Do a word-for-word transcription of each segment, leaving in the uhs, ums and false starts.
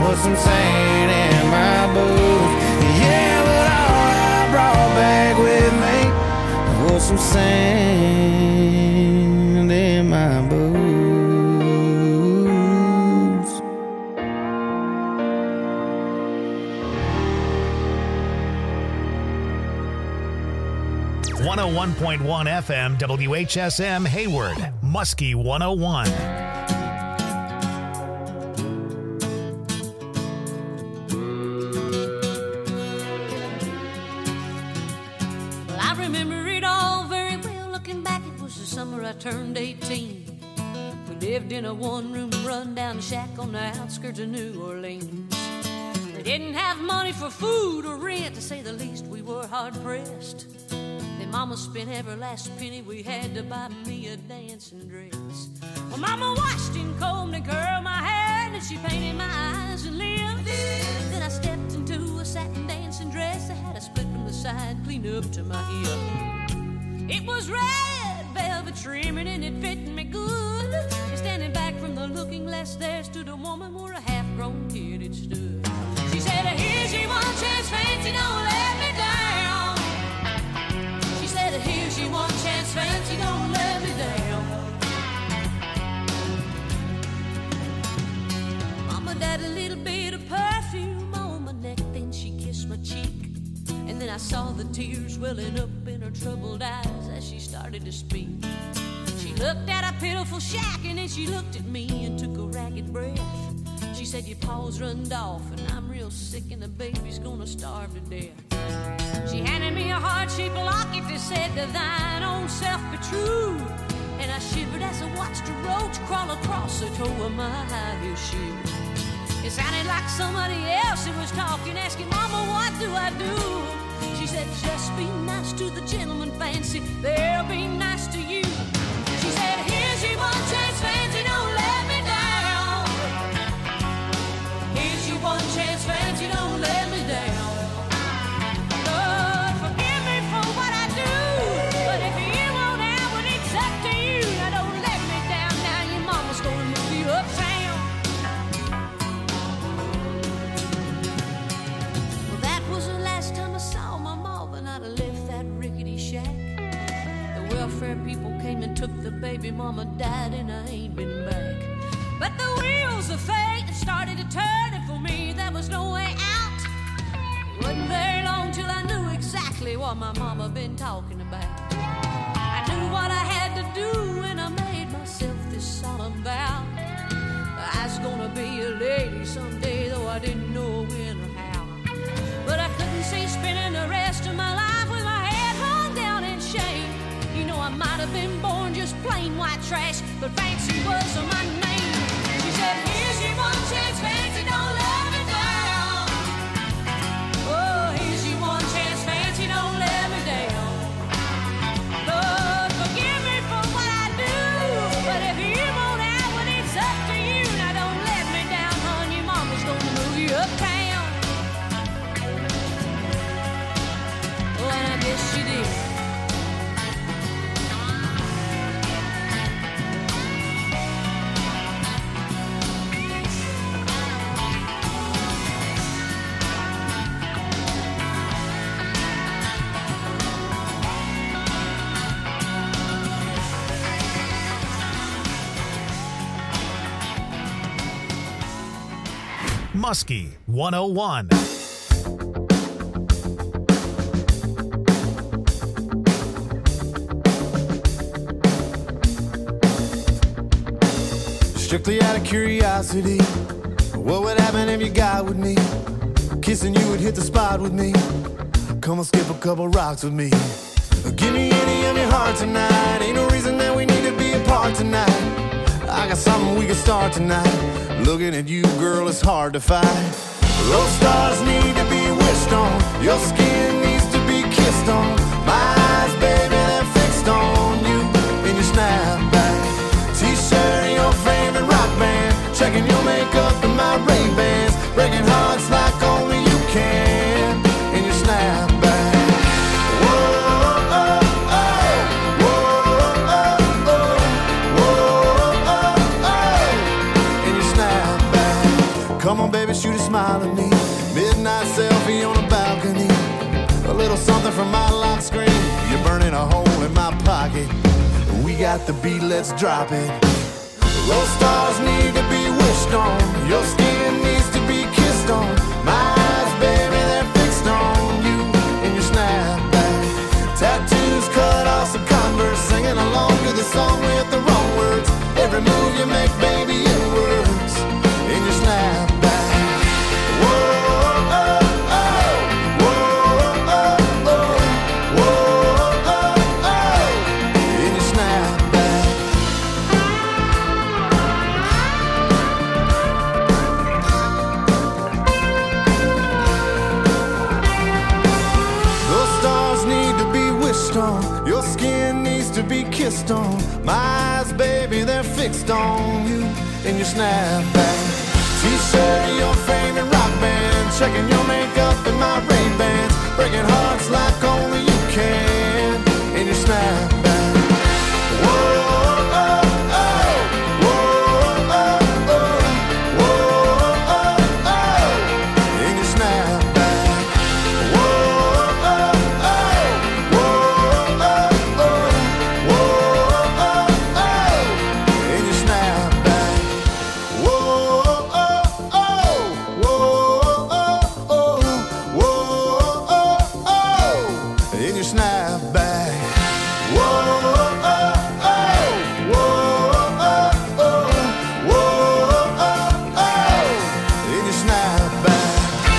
was some sand in my boots. Yeah, but all I brought back with me was some sand in my boots. one oh one point one F M W H S M Hayward, Muskie one oh one. Well, I remember it all very well. Looking back, it was the summer I turned eighteen. We lived in a one-room run-down shack on the outskirts of New Orleans. We didn't have money for food or rent, to say the least. We were hard-pressed. Mama spent every last penny we had to buy me a dancing dress. Well, Mama washed and combed and curled my hair, and she painted my eyes and lips. Then I stepped into a satin dancing dress that had a split from the side clean up to my hip. It was red velvet trimming and it fit me good. And standing back from the looking glass, there stood a woman where a half-grown kid had stood. She said, "Here's your one chance, fancy, don't let me down." Here's your one chance, fancy, don't let me down. Mama died a little bit of perfume on my neck, then she kissed my cheek. And then I saw the tears welling up in her troubled eyes as she started to speak. She looked at a pitiful shack, and then she looked at me and took a ragged breath. She said, "Your paws runned off, and I'm real sick, and the baby's gonna starve to death." She handed me a heart-shaped locket that said, "To thine own self be true." And I shivered as I watched a roach crawl across the toe of my high-heel shoe. It sounded like somebody else who was talking, asking, "Mama, what do I do?" She said, "Just be nice to the gentleman, fancy, they'll be nice to you." She said, "Here's your one chance, fancy, don't let me down. Here's your one chance, fancy, don't let me down. People came and took the baby, Mama died, and I ain't been back. But the wheels of fate started to turn, and for me there was no way out. It wasn't very long till I knew exactly what my mama been talking about. I knew what I had to do, and I made myself this solemn vow. I was gonna be a lady someday, though I didn't know when or how. But I couldn't see spending the rest of my life with my head hung down in shame. You know, I might have been born just plain white trash, but fancy was my name. She said, "Here's your one chance, fancy, don't let me down. Oh, here's your one chance, fancy, don't let me down. Lord, forgive me for what I do, but if you won't out, well, it's up to you. Now don't let me down, hon, your mama's gonna move you uptown." Oh, and I guess she did. Muskie one oh one. Strictly out of curiosity, what would happen if you got with me? Kissing you would hit the spot with me. Come on, skip a couple rocks with me. Give me any of your heart tonight. Ain't no reason that we need to be apart tonight. I got something we can start tonight. Looking at you, girl, it's hard to fight. Those stars need to be wished on. Your skin needs to be kissed on. My eyes, baby, they're fixed on you in your snapback T-shirt and your favorite rock band. Checking your makeup and my Ray-Bans. Breaking hearts like only you can in your snapback. Whoa, oh, oh. Whoa, oh, oh. Whoa, oh, oh. In your snapback. Come on, baby, wish you'd smile at me. Midnight selfie on a balcony. A little something from my lock screen. You're burning a hole in my pocket. We got the beat, let's drop it. Those stars need to be wished on. Your skin needs to be kissed on. My eyes, baby, they're fixed on you and your snapback. Tattoos cut off some Converse, singing along to the song with the wrong words. Every move you make, baby, it works in your snapback. Whoa, oh, oh, whoa, oh, oh, whoa, oh, oh, in your snapback. Those stars need to be wished on. Your skin needs to be kissed on. My eyes, baby, they're fixed on you in your snapback. T-shirt of your favorite rock band. Checking your makeup in my Ray-Bans. Breaking hearts like only you can in your snapback. Whoa, oh, oh, whoa, oh, oh, whoa, oh, oh, in your snapback. Whoa, oh, oh, whoa, oh, oh, whoa, oh, oh, in your snapback. Whoa, oh, oh, whoa, oh, oh, whoa, oh, oh, in your snapback. Whoa, oh, oh, whoa, oh, oh, whoa, oh, oh, in your snapback.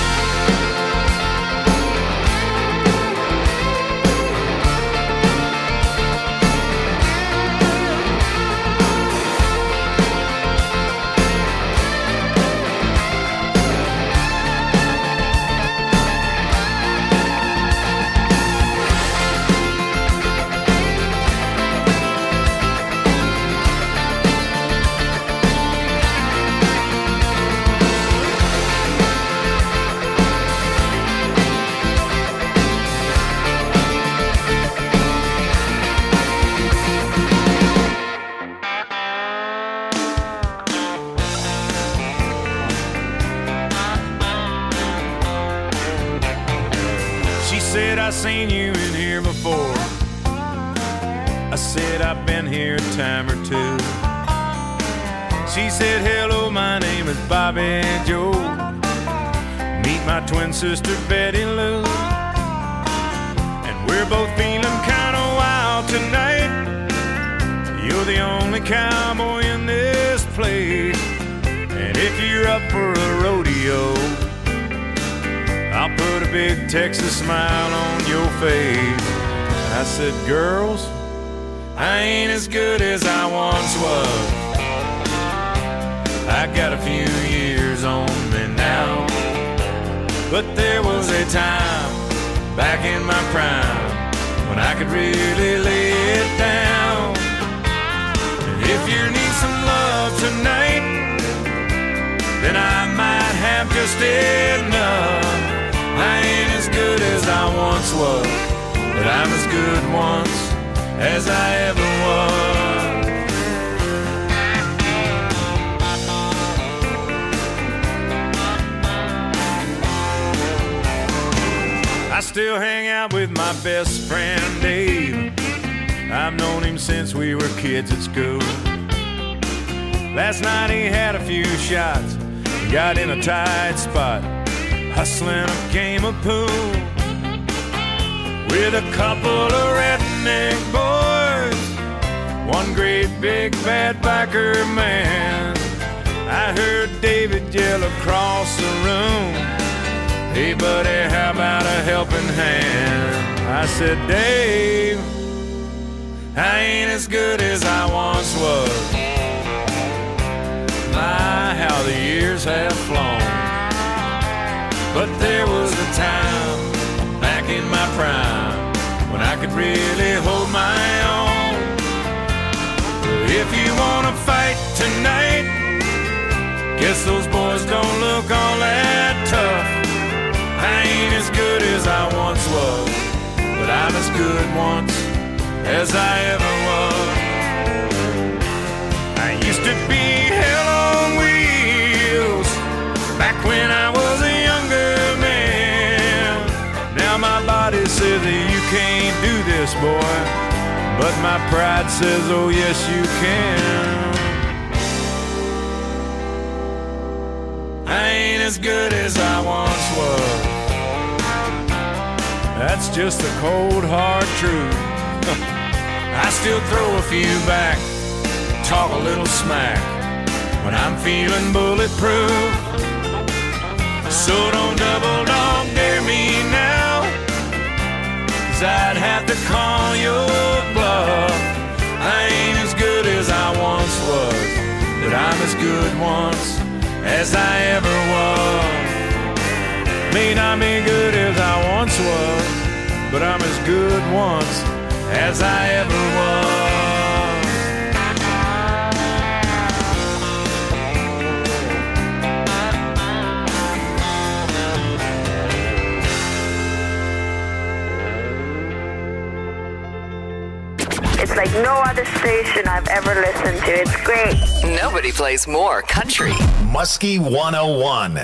She said, I seen you in here before. I said, I've been here a time or two. She said, hello, my name is Bobby Joe. Meet my twin sister, Betty Lou. And we're both feeling kind of wild tonight. You're the only cowboy in this place. And if you're up for a rodeo, I'll put a big Texas smile on your face. I said, girls, I ain't as good as I once was. I got a few years on me now. But there was a time back in my prime when I could really lay it down. And if you need some love tonight, then I might have just enough. I ain't as good as I once was, but I'm as good once as I ever was. I still hang out with my best friend Dave. I've known him since we were kids at school. Last night he had a few shots, got in a tight spot, hustling a game of pool with a couple of redneck boys, one great big bad biker man. I heard David yell across the room, hey buddy, how about a helping hand? I said, Dave, I ain't as good as I once was. My, how the years have flown. But there was a time back in my prime when I could really hold my own. If you wanna fight tonight, guess those boys don't look all that tough. I ain't as good as I once was, but I'm as good once as I ever was. I used to be hell on wheels back when I was a younger man. Now my body says that you can't do this, boy, but my pride says, oh yes you can. I ain't as good as I once was. That's just the cold hard truth. I still throw a few back, talk a little smack when I'm feeling bulletproof. So don't double dog dare me now, 'cause I'd have to call your bluff. I ain't as good as I once was, but I'm as good once as I ever was. May not be good as I once was, but I'm as good once as I ever was. It's like no other station I've ever listened to. It's great. Nobody plays more country. Muskie one oh one.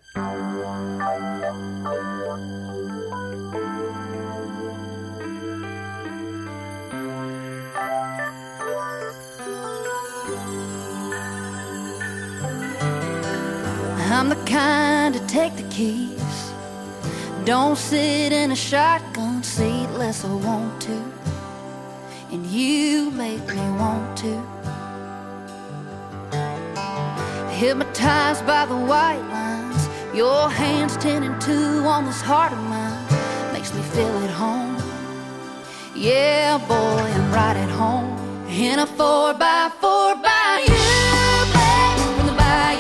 I'm the kind to take the keys, don't sit in a shotgun seat unless I want to, and you make me want to. Hypnotized by the white lines, your hands ten and two on this heart of mine, makes me feel at home. Yeah, boy, I'm right at home in a four by four by you, babe, from the bayou.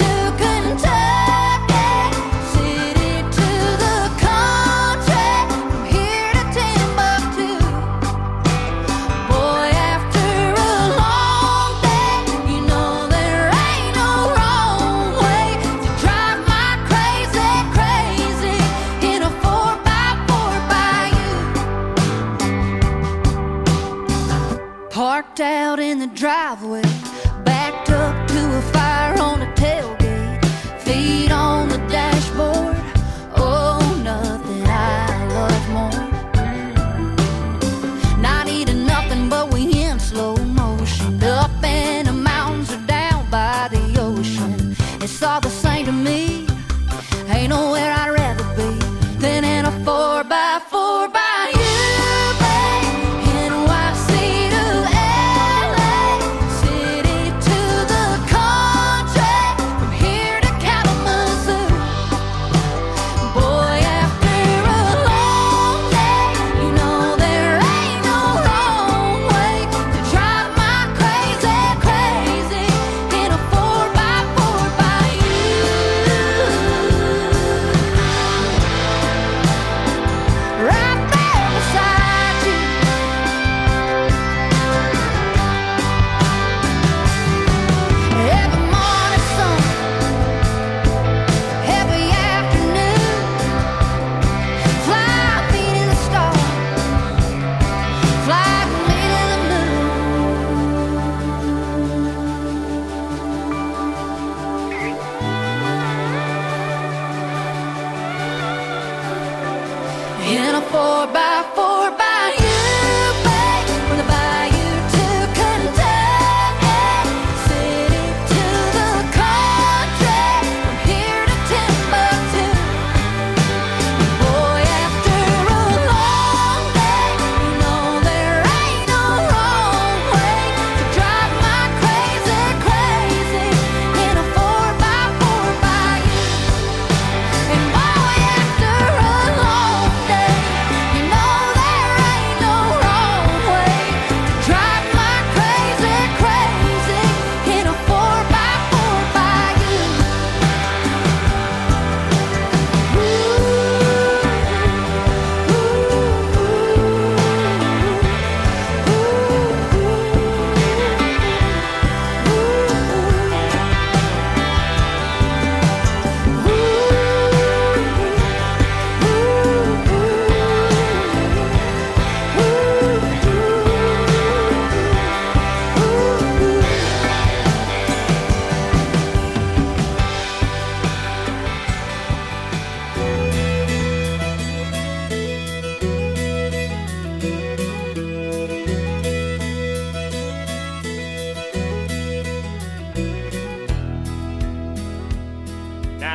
Parked out in the driveway, backed up to a fire on the tailgate, feet on the dashboard. Oh, nothing I love more. Not eating nothing, but we in slow motion, up in the mountains or down by the ocean. It's all the same to me. Ain't nowhere I'd rather be than in a four by four by you. In a four by four by you, babe, from the bayou to Kentucky, city to the country, from here to Timbuktu. Boy, after a long day, you know there ain't no wrong way to drive my crazy, crazy in a four by four by you. And boy, after a long day, you know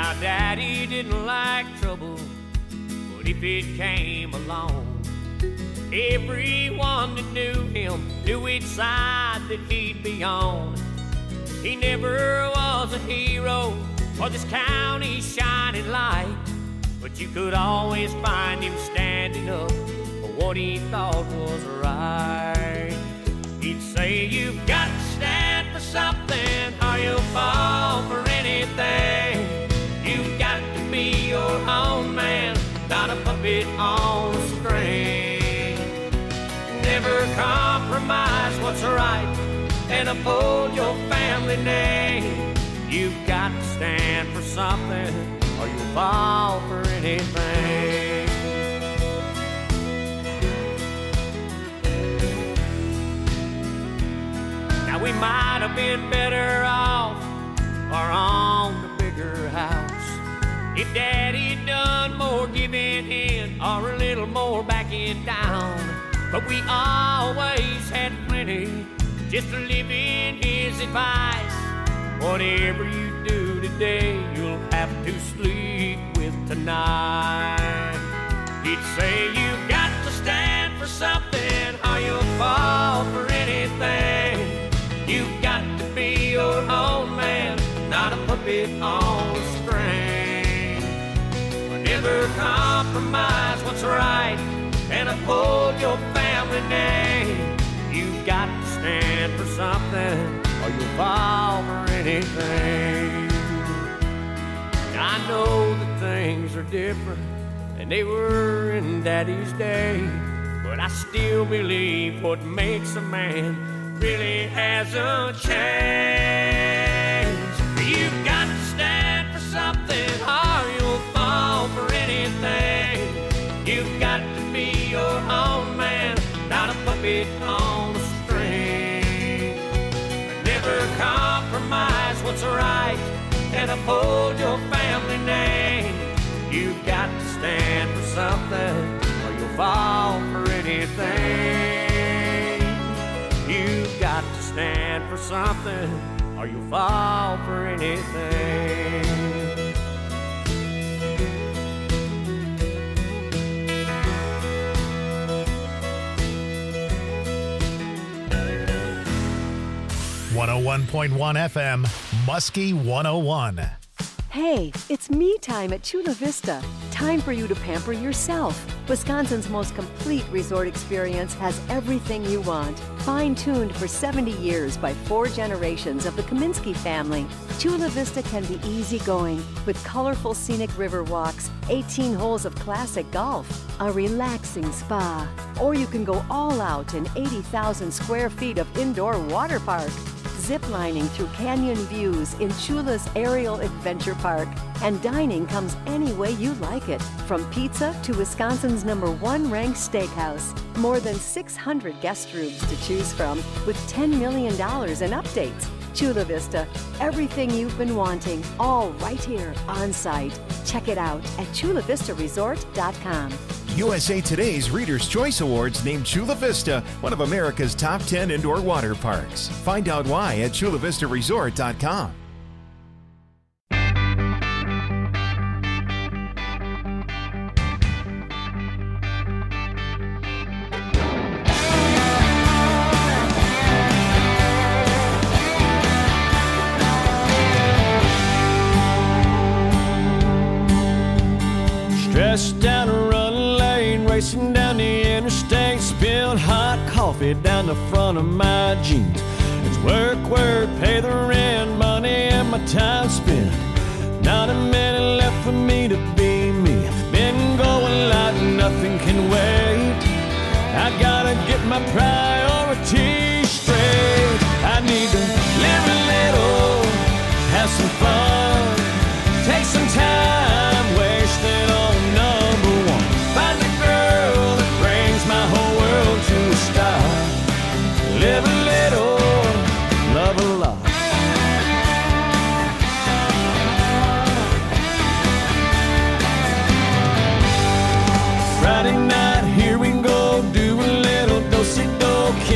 Now, Daddy didn't like trouble, but if it came along, everyone that knew him knew which side that he'd be on. He never was a hero or this county's shining light, but you could always find him standing up for what he thought was right. He'd say, you've got to stand for something or you'll fall for anything. You've got to be your own man, not a puppet on a string. Never compromise what's right and uphold your family name. You've got to stand for something or you'll fall for anything. Now we might have been better off or on the bigger house if Daddy'd done more giving in or a little more backing down. But we always had plenty just to live in his advice. Whatever you do today, you'll have to sleep with tonight. He'd say, you've got to stand for something or you'll fall for anything. You've got to be your own man, not a puppet on a string. Never compromise what's right and uphold your family name. You've got to stand for something or you'll fall for anything. I know that things are different than they were in Daddy's day, but I still believe what makes a man really hasn't changed. You've got to stand for something or you'll fall for anything. You've got to be your own man, not a puppet on a string. Never compromise what's right and uphold your family name. You've got to stand for something or you'll fall for anything. You've got to stand for something or you'll fall for anything. one oh one point one F M, Muskie one oh one. Hey, it's me time at Chula Vista. Time for you to pamper yourself. Wisconsin's most complete resort experience has everything you want. Fine-tuned for seventy years by four generations of the Kaminsky family, Chula Vista can be easygoing with colorful scenic river walks, eighteen holes of classic golf, a relaxing spa, or you can go all out in eighty thousand square feet of indoor water park. Ziplining through canyon views in Chula's Aerial Adventure Park. And dining comes any way you like it, from pizza to Wisconsin's number one ranked steakhouse. More than six hundred guest rooms to choose from with ten million dollars in updates. Chula Vista, everything you've been wanting, all right here on site. Check it out at chula vista resort dot com. U S A Today's Reader's Choice Awards named Chula Vista one of America's top ten indoor water parks. Find out why at chula vista resort dot com. Stressed down a running lane, racing down the interstate, spilled hot coffee down the front of my jeans. It's work, work, pay the rent, money and my time spent. Not a minute left for me to be me. Been going like nothing can wait. I gotta get my priorities straight. I need to live a little, have some fun, take some time, wasting on number one. Find a girl that brings my whole world to a stop. Live a little, love a lot. Friday night, here we go, do a little do-si-do,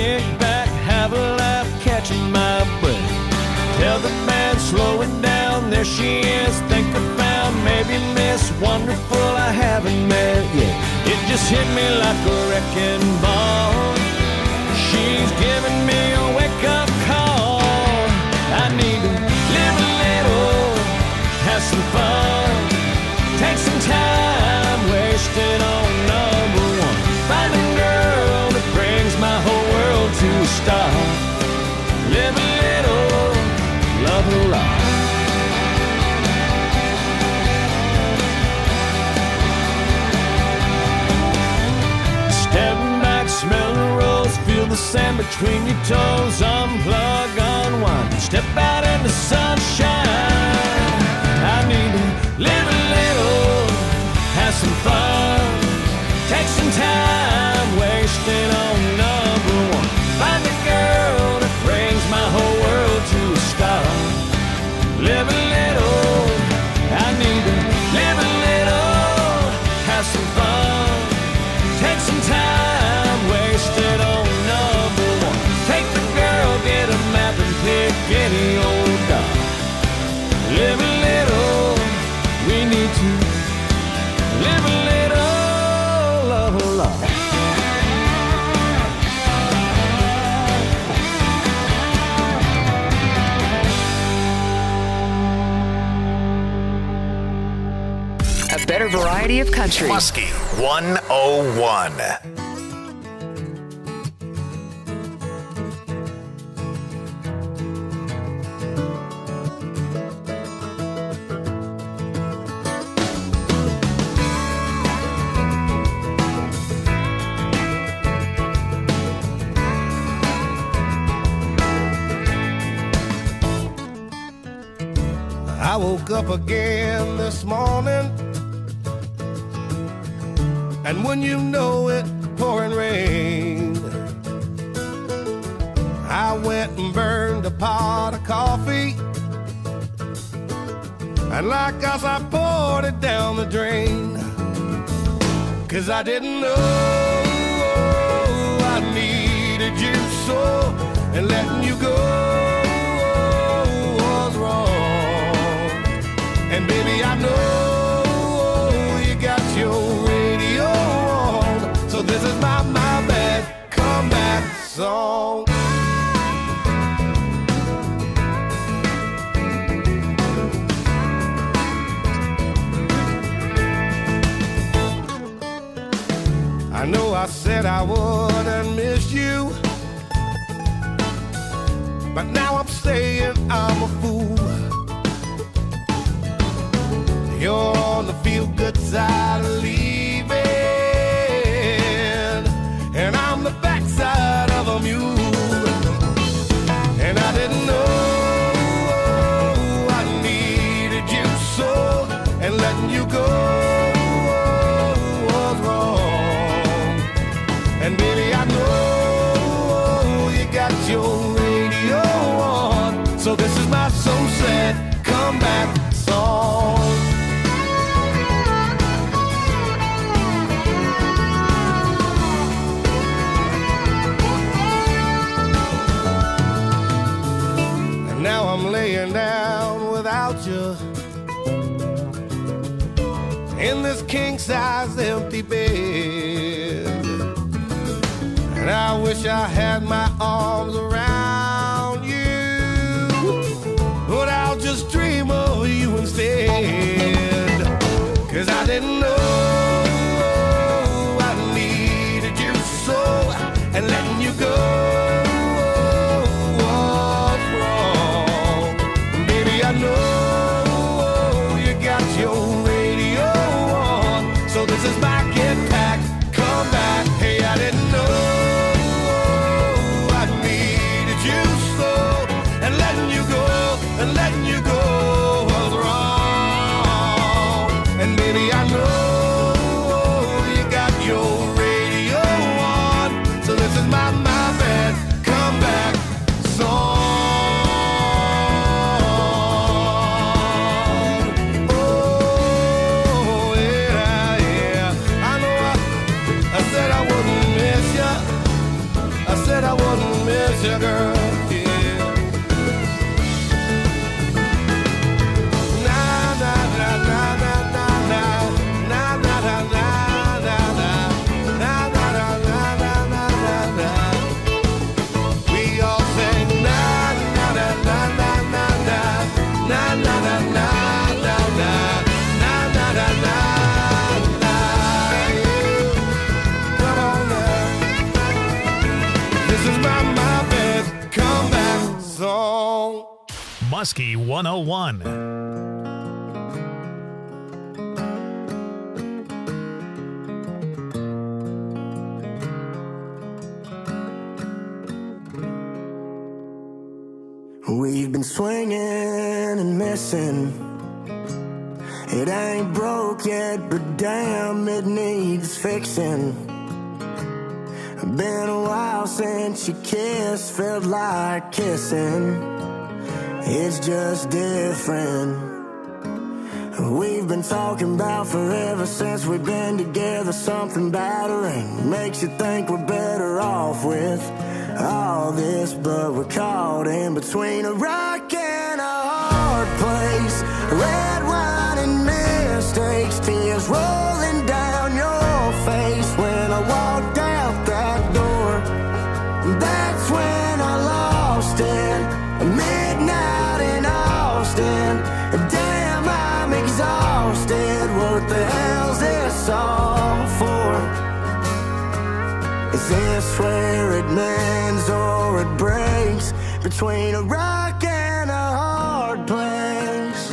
most wonderful I haven't met yet. It just hit me like a wrecking ball. She's giving me a wake-up call. I need to live a little, have some fun, take some time wasted on number one. Find a girl that brings my whole world to a stop. Live a little, love a lot. Stepping back, smell the rose, feel the sand between your toes. Unplug, unwind, step out in the sunshine. I need to live a little, have some fun, take some time, wasting on number one. Find a girl that brings my whole world to a stop. Live a little, I need to live a little, have some fun, take some time, wasted on number one. Take the girl, get a map and pick any old dog. Live a little, we need to live a little, love a lot. A better variety of country. Muskie one oh one. I woke up again this morning, and when you know it, pouring rain. I went and burned a pot of coffee, and like us I poured it down the drain. Cause I didn't know I needed you so, and letting you go was wrong. And baby, I know you got your radio on, so this is my, my bad comeback song. I know I said I wouldn't miss you, but now I'm saying I'm a fool. You're on the feel-good side of leaving, and I'm the backside of a mule. And I didn't know I needed you so, and letting you go was wrong. And baby, I know you got your radio on, so this is my so sad comeback song. Now I'm laying down without you in this king-size empty bed, and I wish I had my arms around you, but I'll just dream of you instead. Cause I didn't know I needed you so, and letting you go I know you got your radio on, so this is my get back, come back. Hey, I didn't know I needed Muskie one oh one. We've been swinging and missing. It ain't broke yet, but damn, it needs fixing. Been a while since you kissed, felt like kissing. It's just different. We've been talking about forever since we've been together. Something battering makes you think we're better off with all this, but we're caught in between a rock and a hard place. Red wine and mistakes, tears rolling down your face. When I walked out that door, that's when I lost it. Midnight in Austin, damn, I'm exhausted. What the hell's this all for? Is this where it mends or it breaks? Between a rock and a hard place.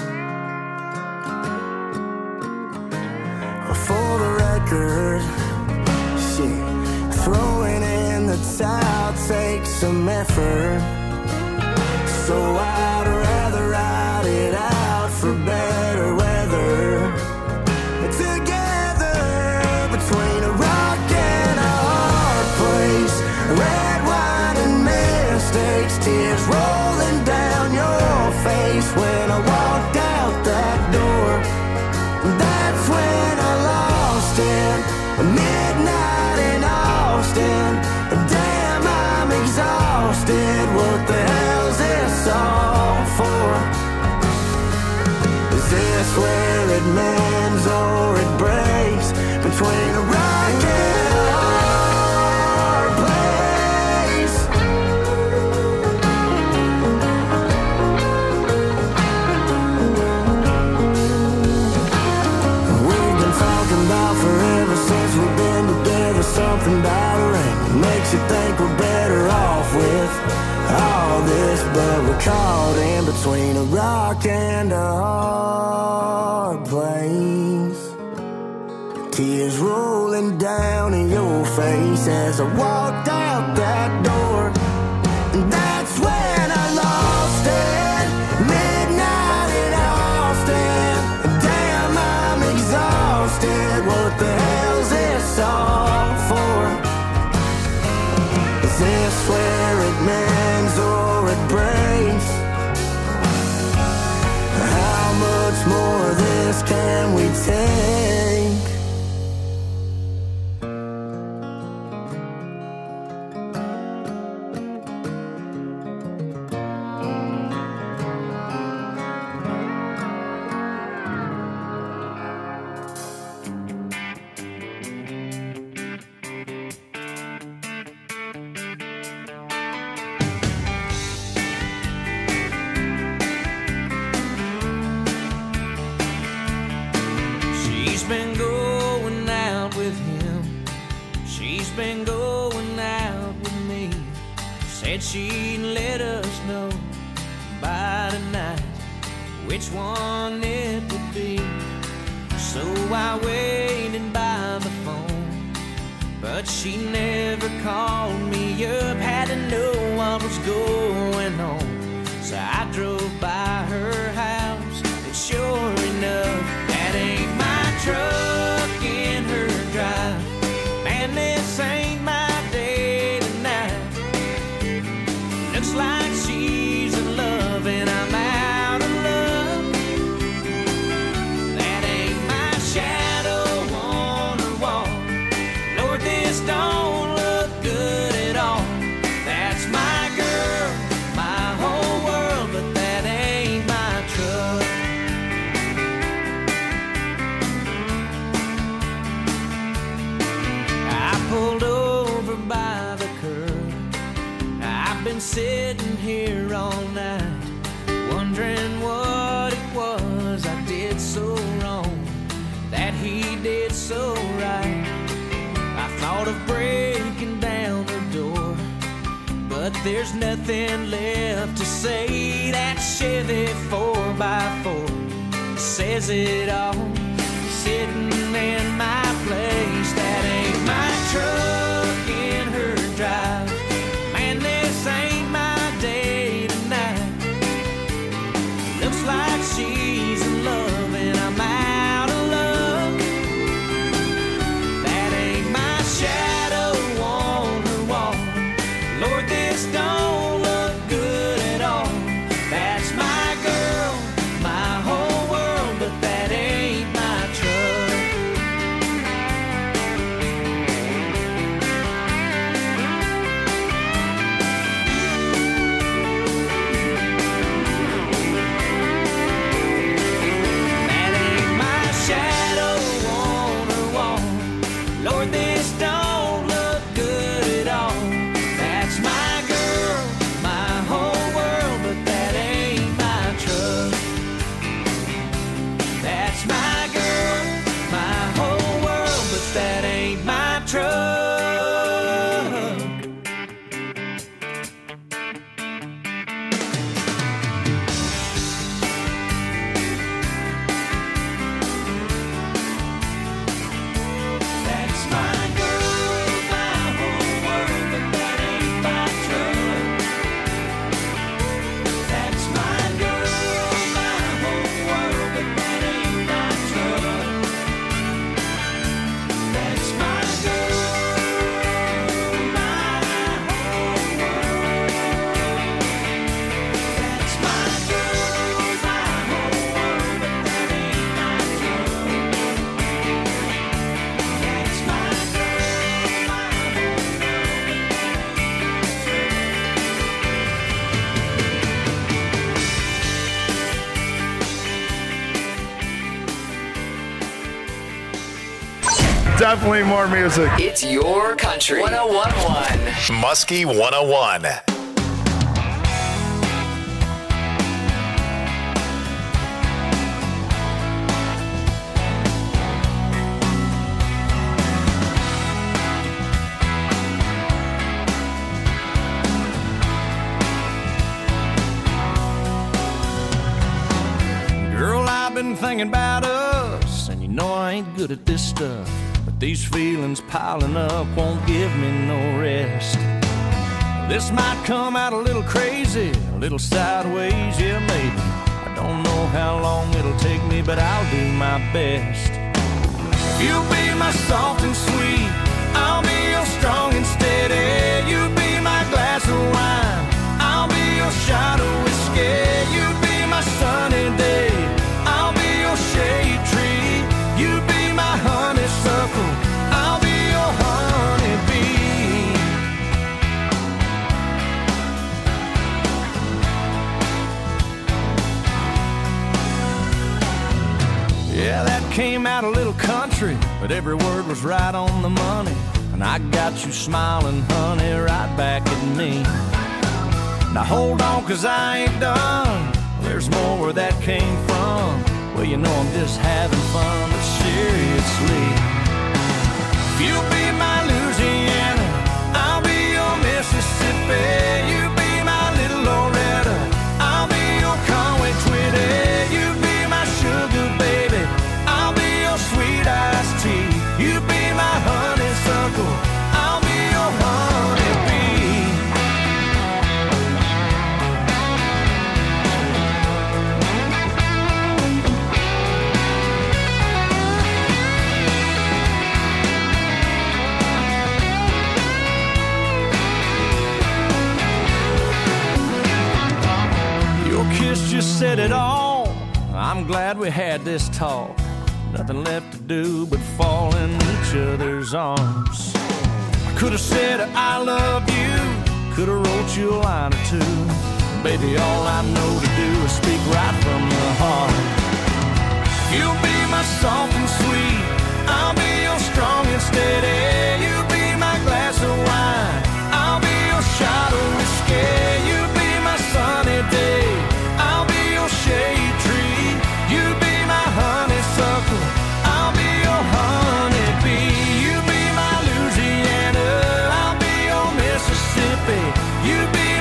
For the record, shit, throwing in the towel takes some effort. So I'd rather ride it out for better weather. Together between a rock and a hard place. Red wine and mistakes, tears rolling down your face. When I walked out that door, that's when I lost it. Midnight in Austin, damn, I'm exhausted. What the hell's this all for? Is this where it mends or it breaks? Between a rock and a hard place. We've been talking about forever since we've been together. Something battering makes you think we're better off with all this, but we're caught in between a rock and a hard place. Tears rolling down in your face as I walked out that door. And that's when I lost it. Midnight in Austin, damn, I'm exhausted. What the hell's this all for? Is this where it mends or it breaks? How much more of this can we take? She's been going out with him. She's been going out with me. Said she'd let us know by tonight which one it would be. So I waited by the phone, but she never called me up. Had to know what was going on, so I drove by her house, and sure enough, that ain't my truck in her drive. Man, this ain't my day tonight. Looks like she's in love and I'm out of love. That ain't my shadow on her wall. Lord, this don't look good at all. That's my girl, my whole world, but that ain't my truck. I pulled over by the curb. I've been sitting here all night, wondering what it was I did so wrong, that he did so right. I thought of breaking down her door, but there's nothing left to say. That Chevy four by four says it all. Sitting in my place, that ain't my truck in her drive. Man, this ain't my day tonight. Looks like she's in love and I'm out of luck. That ain't my shadow on her wall. Lord, this don't look good at all. That's my girl, my whole world, but that ain't my truck. That ain't my shadow on her wall. Lord, this don't look good at all. That's my girl, my whole world, but that ain't my truck. That's my girl, my whole world, but that ain't my truck. That's my girl, my whole world, but that ain't my truck. That's my girl, my whole world, but that ain't my truck. That's my girl, my whole world. That's my girl, my whole world, but that ain't my truck. That's my girl, my Definitely more music. It's your country. one oh one point one. Muskie one oh one. Girl, I've been thinking about us, and you know I ain't good at this stuff. But these feelings piling up won't give me no rest. This might come out a little crazy, a little sideways, yeah, maybe. I don't know how long it'll take me, but I'll do my best. You'll be my soft and sweet, I'll be your strong and steady. You be my glass of wine, I'll be your shot of whiskey. You be my sunny day, I'll be your shade tree. You be my honeysuckle, I'll be your honeybee. Yeah, that came out a little country, but every word was right on the money. And I got you smiling, honey, right back at me. Now hold on, cause I ain't done. There's more where that came from. Well, you know I'm just having fun, but seriously. You'll be my Louisiana, I'll be your Mississippi. You be my little Loretta, I'll be your Conway Twitty. You be my sugar baby, I'll be your sweet iced tea. You be my honeysuckle, I'll be your honeybee. Your kiss just said it all. I'm glad we had this talk. Nothing left to do but fall in each other's arms. I could have said I love you, could have wrote you a line or two. Baby, all I know to do is speak right from the heart. You'll be my soft and sweet, I'll be your strong and steady. You be my glass of wine, I'll be your shot of whiskey. You be my sunny day, I'll be your shade tree. You be my honeysuckle, I'll be your honeybee. You be my Louisiana, I'll be your Mississippi. You be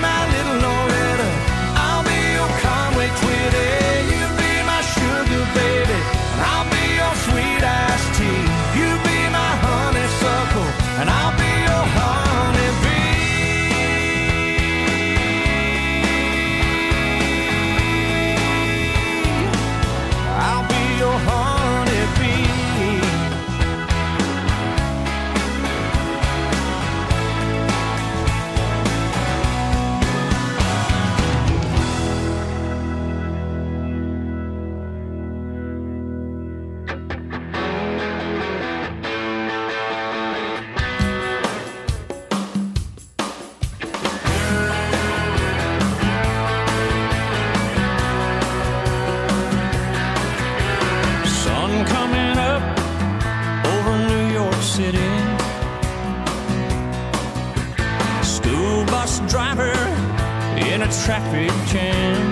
a traffic jam.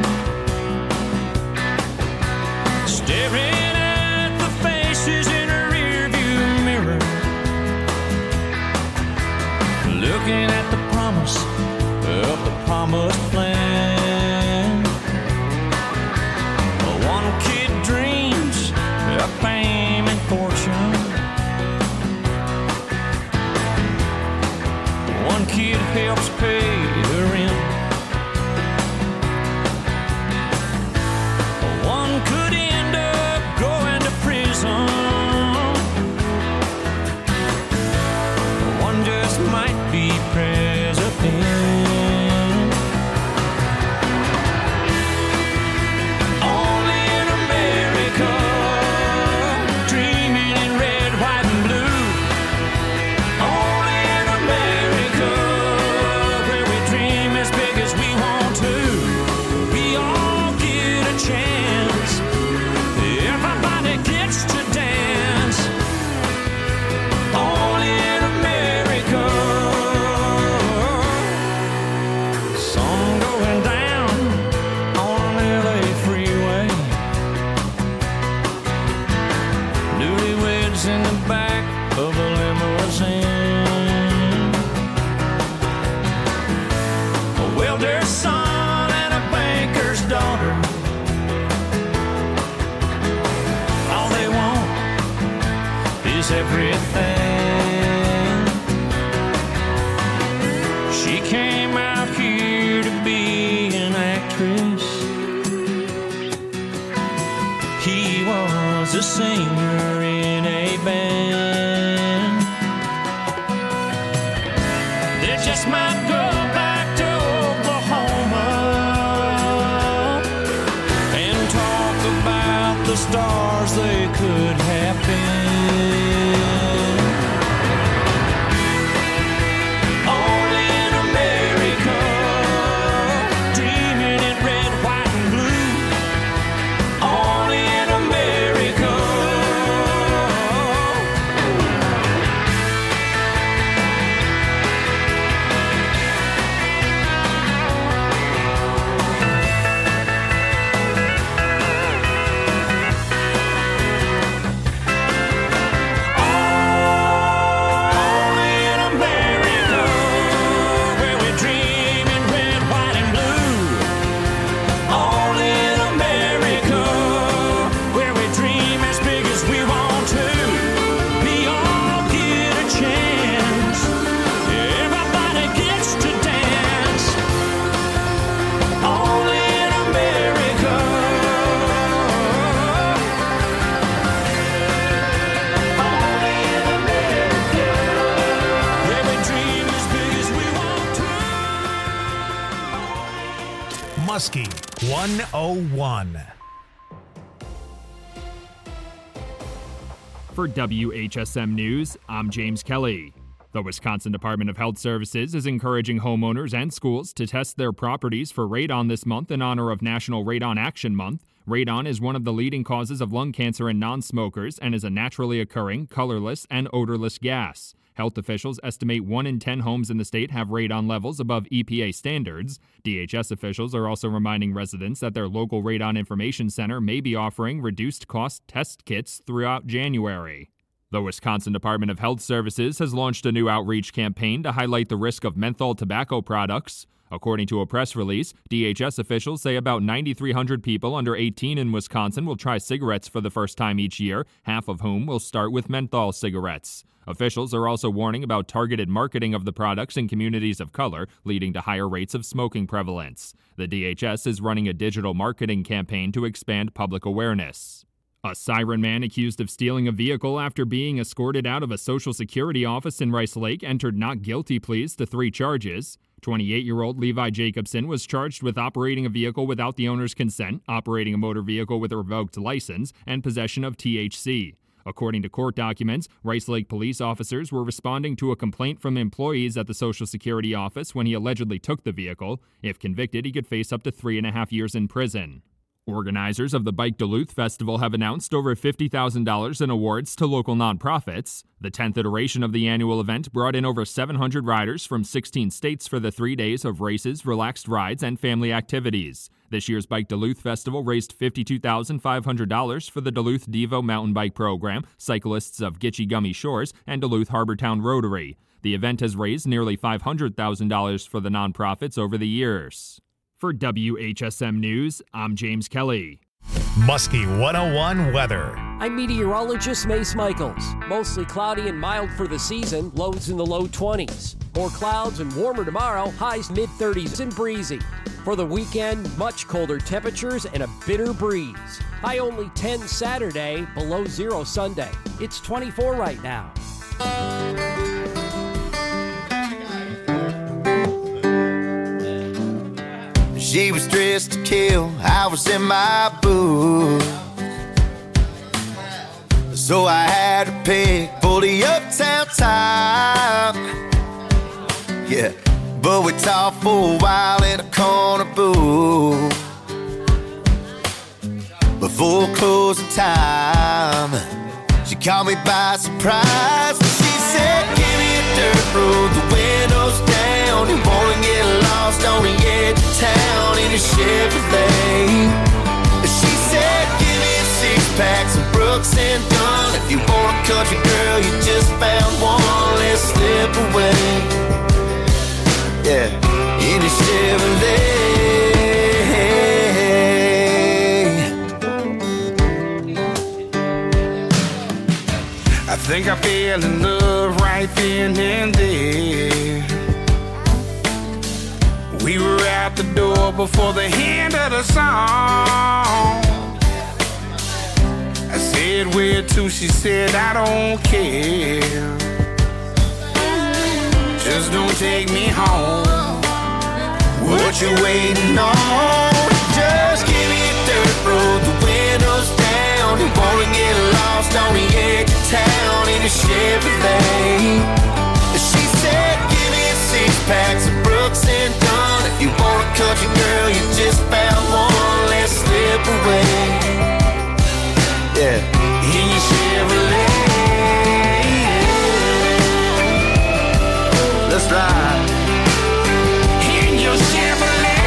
Staring at the faces in a rearview mirror, looking at the promise of the promised plan. One kid dreams of fame and fortune. One kid helps pay the rent. One could end up going to prison. One just might be president. Only in America, dreaming in red, white, and blue. Only in America, where we dream as big as we want to. We all get a chance. Everybody gets to dance. Only in America. Sun going down on an L A freeway. Newlyweds in the back of a limousine. A welder's son and a banker's daughter. All they want is everything. She came out here to be an actress. He was a singer in a band. They just might go back to Oklahoma and talk about the stars they could have been. Only in America, dreaming in red, white, and blue. Only in America. Only in America, where we dream in red, white, and blue. Only in America, where we dream as big as we want to. We all get a chance. Everybody gets to dance. Only in America. Only in America, where we dream as big as we want to. Muskie one oh one. For W H S M News, I'm James Kelly. The Wisconsin Department of Health Services is encouraging homeowners and schools to test their properties for radon this month in honor of National Radon Action Month. Radon is one of the leading causes of lung cancer in non-smokers and is a naturally occurring, colorless, and odorless gas. Health officials estimate one in ten homes in the state have radon levels above E P A standards. D H S officials are also reminding residents that their local Radon Information Center may be offering reduced-cost test kits throughout January. The Wisconsin Department of Health Services has launched a new outreach campaign to highlight the risk of menthol tobacco products. According to a press release, D H S officials say about nine thousand three hundred people under eighteen in Wisconsin will try cigarettes for the first time each year, half of whom will start with menthol cigarettes. Officials are also warning about targeted marketing of the products in communities of color, leading to higher rates of smoking prevalence. The D H S is running a digital marketing campaign to expand public awareness. A siren man accused of stealing a vehicle after being escorted out of a Social Security office in Rice Lake entered not guilty pleas to three charges. twenty-eight-year-old Levi Jacobson was charged with operating a vehicle without the owner's consent, operating a motor vehicle with a revoked license, and possession of T H C. According to court documents, Rice Lake police officers were responding to a complaint from employees at the Social Security office when he allegedly took the vehicle. If convicted, he could face up to three and a half years in prison. Organizers of the Bike Duluth Festival have announced over fifty thousand dollars in awards to local nonprofits. The tenth iteration of the annual event brought in over seven hundred riders from sixteen states for the three days of races, relaxed rides, and family activities. This year's Bike Duluth Festival raised fifty-two thousand five hundred dollars for the Duluth Devo mountain bike program, cyclists of Gitche Gummy Shores, and Duluth Harbortown Rotary. The event has raised nearly five hundred thousand dollars for the nonprofits over the years. For W H S M News, I'm James Kelly. Muskie one oh one weather. I'm meteorologist Mace Michaels. Mostly cloudy and mild for the season, lows in the low twenties. More clouds and warmer tomorrow, highs mid thirties and breezy. For the weekend, much colder temperatures and a bitter breeze. High only ten Saturday, below zero Sunday. It's twenty-four right now. She was dressed to kill, I was in my booth. So I had to pick for the uptown type. Yeah, but we talked for a while in a corner booth. Before closing time, she caught me by surprise. She said, give me a dirt road, the windows down. You wanna get lost on the edge of town in a Chevrolet. She said, give me six packs of Brooks and Dunn. If you want a country girl, you just found one. Let's slip away. Yeah, in a Chevrolet. I think I fell in love right then and there. We were out the door before the end of the song. I said, where to? She said, I don't care. Just don't take me home. What you waiting on? Just give me a dirt road, the windows down. You wanna get lost on the edge of town in a Chevrolet. She said, give me six packs of Brooks and Dunn. If you want a country girl, you just found one. Let's slip away. Yeah, in your Chevrolet. Let's ride. In your Chevrolet.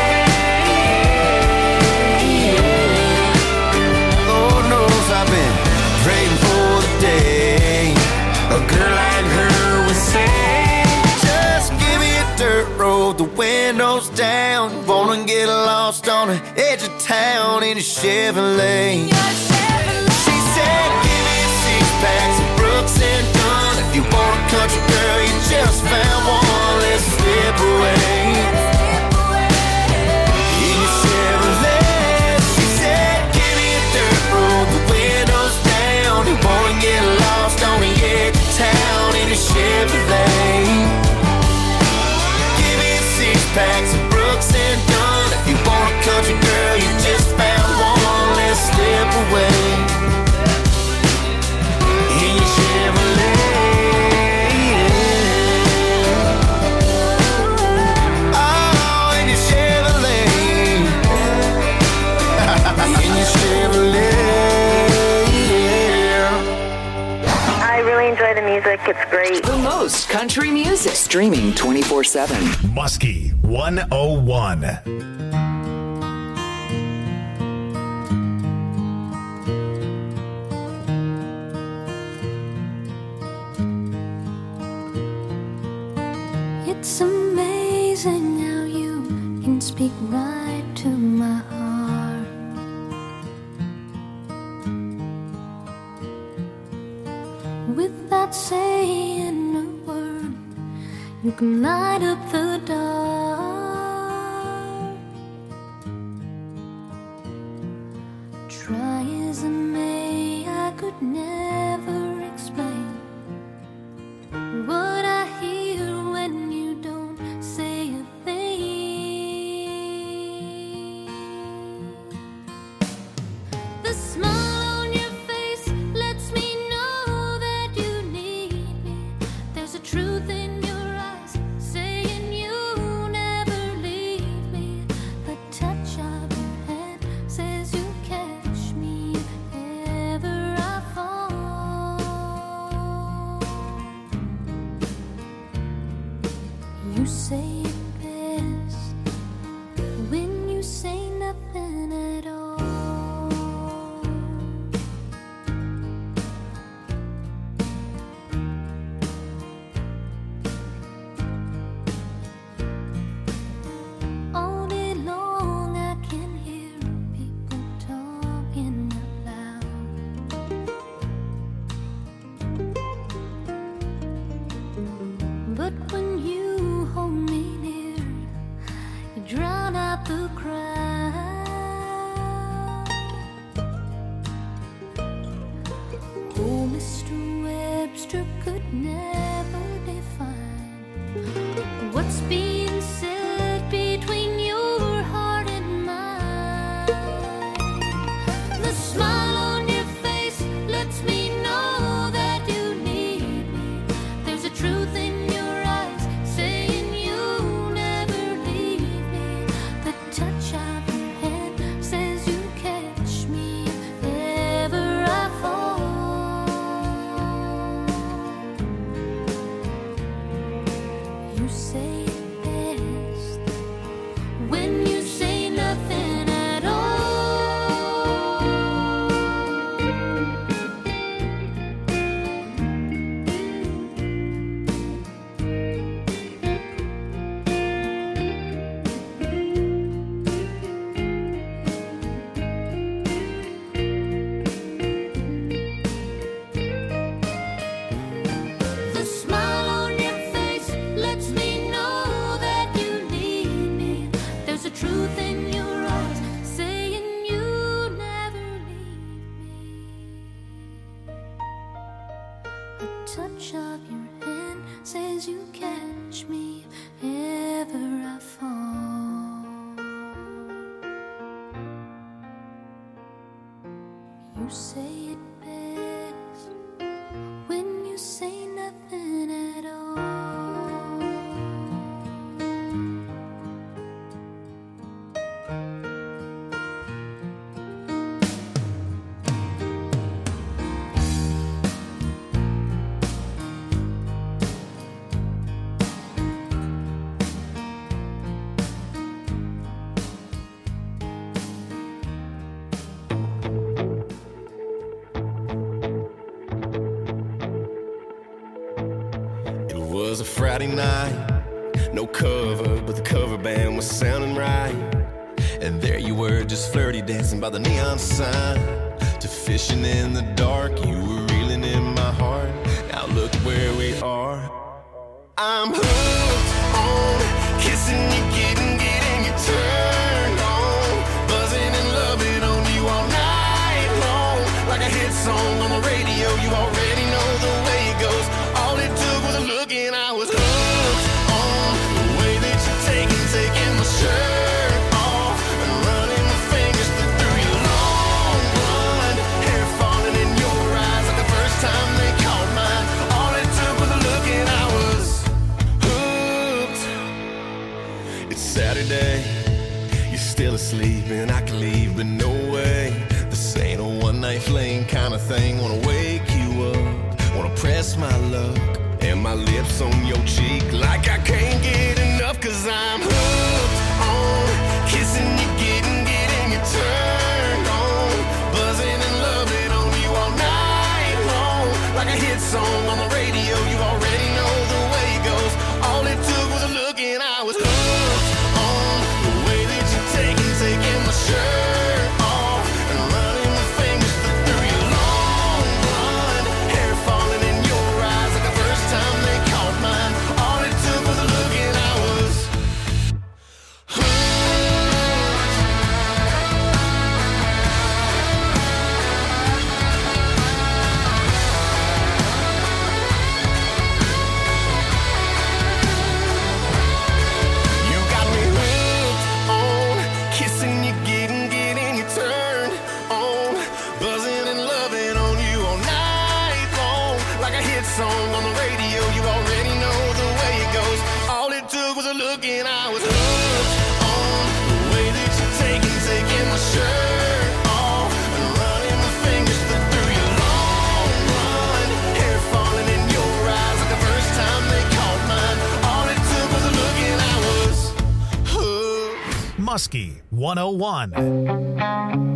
Lord knows I've been praying for the day a girl like her would say, just give me a dirt road, the windows down. Wanna get lost on the edge of town in a Chevrolet. She said, give me six packs of Brooks and Dunn. If you want a country girl, you just found one. Let's slip away. In your Chevrolet. She said, give me a dirt road, the windows down. You wanna get lost on the edge of town in a Chevrolet. Give me six packs of Brooks and Dunn. If you want a country girl, you just found one. Let's slip away. In your Chevrolet. Oh, in your Chevrolet. In your Chevrolet. I really enjoy the music. It's great. The most country music. Streaming twenty-four seven. Muskie one oh one. It's amazing how you can speak right to my heart. Without saying a word, you can light up the dark. Try as I may, I could never explain what I hear when you don't say a thing. The smile on your face lets me know that you need me. There's a truth in your eyes saying you You say it best when you say nothing at all. All day long I can hear people talking out loud. But when you hold me near, you drown out the crowd. Oh, Mister Webster could never define what's being said between your heart and mine. The smile on your face lets me know that you need me. There's a truth in your eyes saying you'll never leave me. The touch of your hand says you catch me if ever I fall. You say it best when you say nothing at all. The smile on your face lets me know that you need me. There's a truth in your eyes saying you never leave me. A touch of your hand says you catch me if ever I fall. You say it best when you say nothing at all. It was a Friday night, no cover, but the cover band was sounding right. And there you were, just flirty, dancing by the neon sign. To fishing in the dark, you were reeling in my heart. Now look where we are. I'm hooked on kissing you, getting, getting you turned on, buzzing and loving on you all night long. Like a hit song on the radio, you already know the way it goes. All it took was a look and I was hooked on the way that you're taking, taking my shirt off and running my fingers through your long blonde hair, falling in your eyes like the first time they caught mine. All it took was a look and I was hooked. It's Saturday, you're still asleep and I can leave, but no way. This ain't a one night fling kind of thing. Wanna wake you up, wanna press my luck and my lips on your cheek like I can't get enough. Cause I'm hooked on kissing you, getting, getting you turned on, buzzing and loving on you all night long. Like a hit song on the radio, you already know the way it goes. All it took was a look and I was hooked on the way that you're taking, taking my shirt off and running my fingers through your long blonde hair, falling in your eyes like the first time they caught mine. All it took was a look and I was You got me hooked on kissing you, getting, getting you turned on, buzzing and loving on you all night long. Like a hit song on the radio, you already know the way it goes. All it took was a look and I was hooked on the way that you're taking, taking my shirt off and running my fingers through your long blonde hair, falling in your eyes like the first time they caught mine. All it took was a look Muskie one oh one.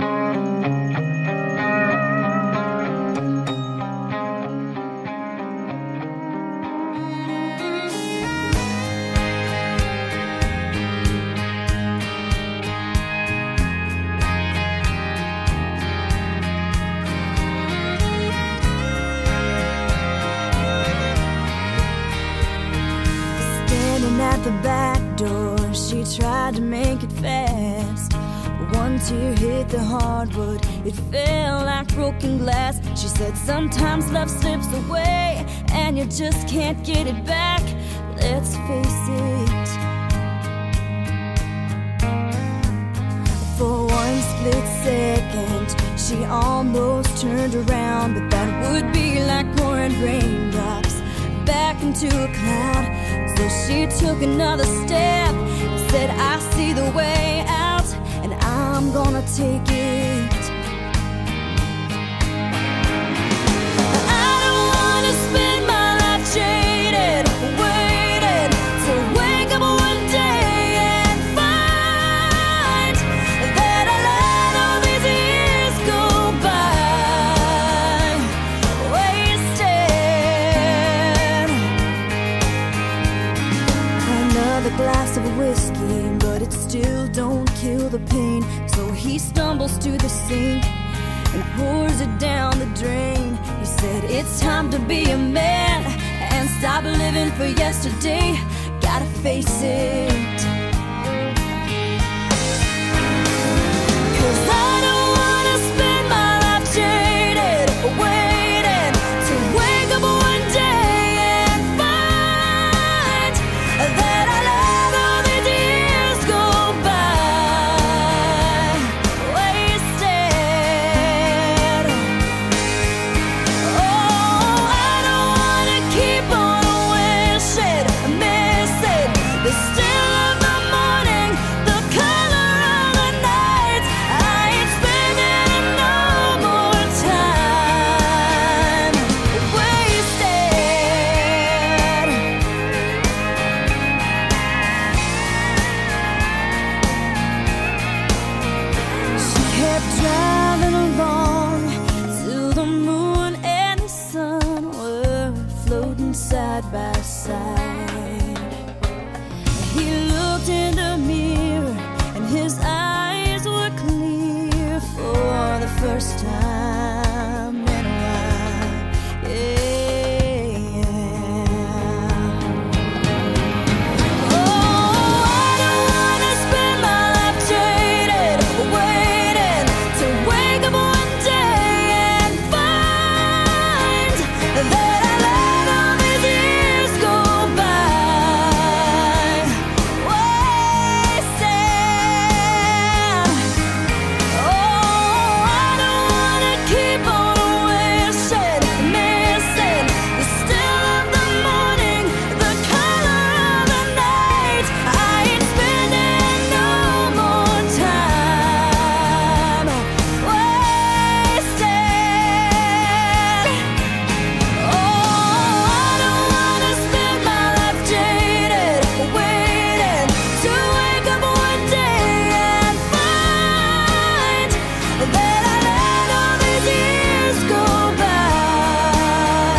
At the back door, she tried to make it fast. One tear hit the hardwood, it fell like broken glass. She said sometimes love slips away and you just can't get it back. Let's face it. For one split second, she almost turned around, but that would be like pouring raindrops back into a cloud. So she took another step and said, I see the way out, and I'm gonna take it. I don't wanna spend my life jaded, waiting to wake up one day and find that I let all these years go by wasted. Another glass of whiskey, but it still don't kill the pain. So he stumbles to the sink and pours it down the drain. He said, it's time to be a man and stop living for yesterday. Gotta face it. 'Cause I don't wanna spend my life jaded, waiting to wake up one day and find that I let all these years go by wasted. Oh, I don't wanna keep on wishing, missing the still of the morning, the color of the night. I ain't spending no more time wasted. She kept driving along till the moon and the sun were floating side by side. He looked in the mirror and his eyes were clear for the first time in a while. Yeah. Oh, I don't wanna spend my life jaded, waiting to wake up one day and find that I let all these years go by wasted. Oh, I don't wanna keep on wishing, missing the still of the morning, the color of the night. I ain't spending no more time wasted. Oh, I don't wanna spend my life jaded, waiting to wake up one day and find that I let all these years go by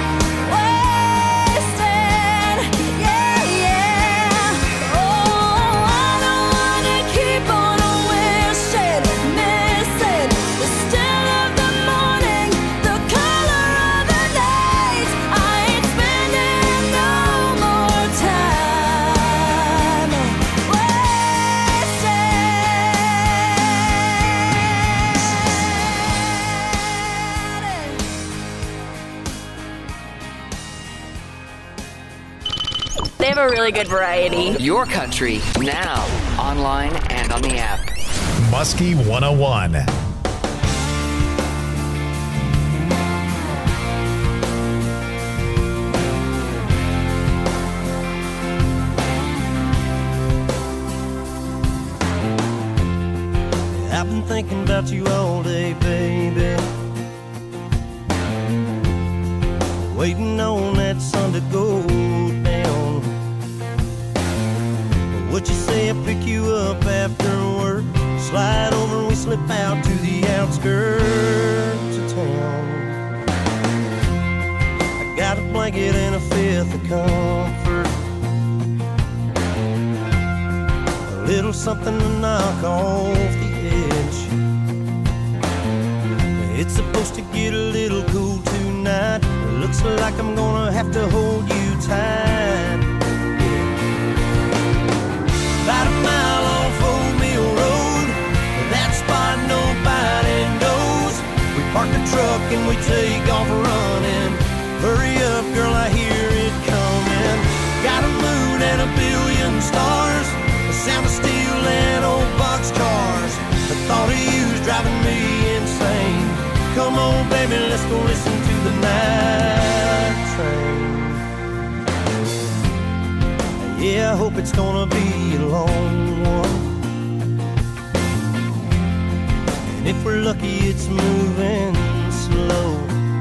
wasted. Yeah, yeah. Oh, I don't wanna keep on wishing, missing the still of the morning, the color of the night. I ain't spending no more time wasted. They have a really good variety. Your country, now, online and on the app. Muskie one oh one. I've been thinking about you all day, baby. Waiting on that sun to go down. What you say I pick you up after work? Slide over, we slip out to the outskirts of town. I got a blanket and a fifth of comfort, a little something to knock off the edge. It's supposed to get a little cool tonight. It looks like I'm gonna have to hold you tight. About a mile off Old Mill Road, that spot nobody knows. We park the truck and we take off running. Hurry up, girl, I hear it coming. Got a moon and a billion stars, the sound of steel and old boxcars. The thought of you's driving me insane. Come on, baby, let's go listen to the night train. Yeah, I hope it's gonna be a long one, and if we're lucky it's moving slow.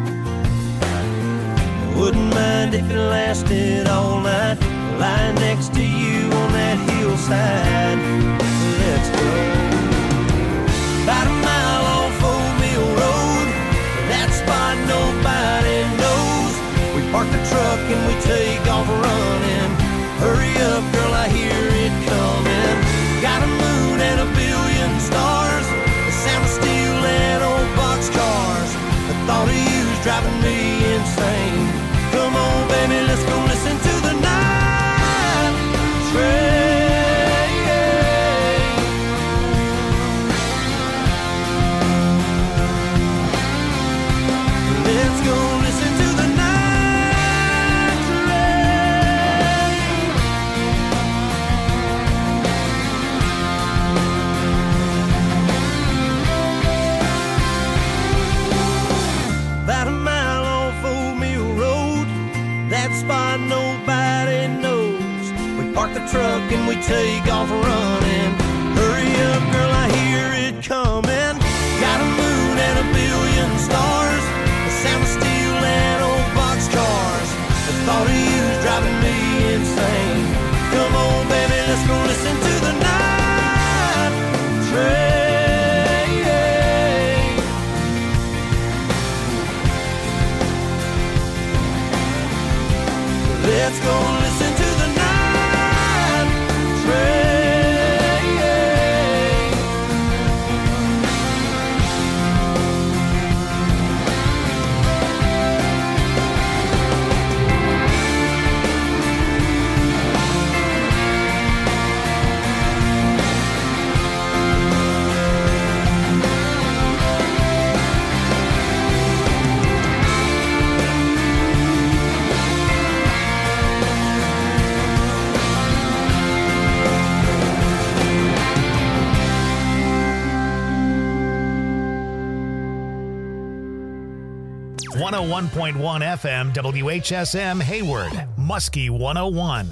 I wouldn't mind if it lasted all night, lying next to you on that hillside. Let's go. About a mile off Old Mill Road, that spot nobody knows. We park the truck and we take off running. Hurry up, girl, I hear it coming. Got a moon and a billion stars, the sound of steel and old boxcars. The thought of you's driving me insane. Come on, baby, let's go listen to the night train. Let's go listen to the night train. About a mile off Old Mill Road, that spot nobody knows. We park the truck and we take off running. Hurry up, girl, I hear it coming. Got a moon and a billion stars, the sound of steel and old boxcars. The thought of you's driving me insane. Come on, baby, let's go listen to the night train. Let's go listen to the night train. one oh one point one F M W H S M Hayward, Muskie one oh one.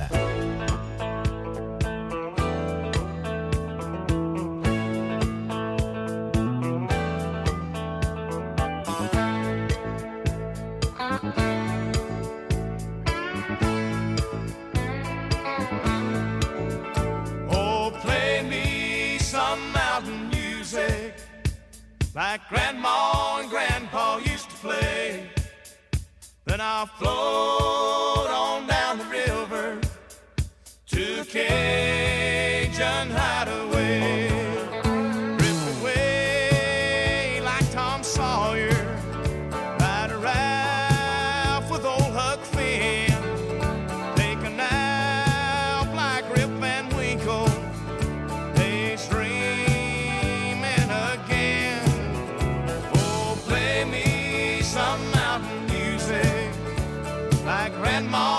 Oh, play me some mountain music like Grandma and Grandpa used to play. Then I'll float on down the river to a Cajun hideaway. Drift away like Tom Sawyer, ride a raft with old Huck Finn. Take a nap like Rip Van Winkle, daydreaming again. Oh, play me some mountain music like Grandma